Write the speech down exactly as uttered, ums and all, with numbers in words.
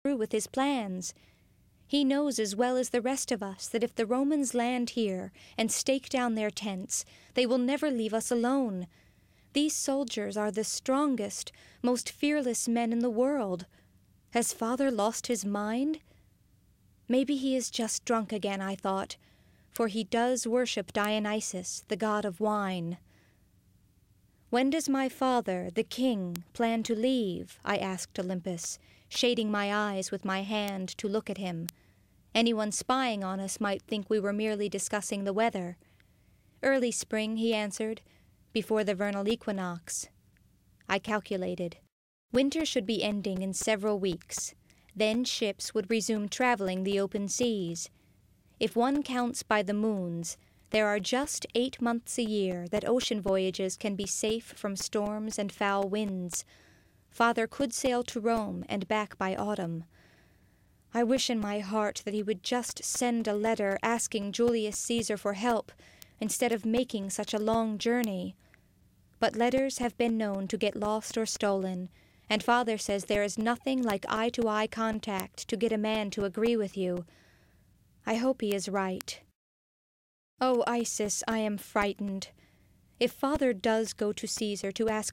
through with his plans. He knows as well as the rest of us that if the Romans land here and stake down their tents, they will never leave us alone. These soldiers are the strongest, most fearless men in the world. Has father lost his mind? Maybe he is just drunk again, I thought, for he does worship Dionysus, the god of wine. When does my father, the king, plan to leave? I asked Olympus, shading my eyes with my hand to look at him. Anyone spying on us might think we were merely discussing the weather. Early spring, he answered, before the vernal equinox. I calculated. Winter should be ending in several weeks. Then ships would resume traveling the open seas. If one counts by the moons, there are just eight months a year that ocean voyages can be safe from storms and foul winds. Father could sail to Rome and back by autumn. I wish in my heart that he would just send a letter asking Julius Caesar for help instead of making such a long journey. But letters have been known to get lost or stolen, and Father says there is nothing like eye-to-eye contact to get a man to agree with you. I hope he is right. Oh, Isis, I am frightened. If Father does go to Caesar to ask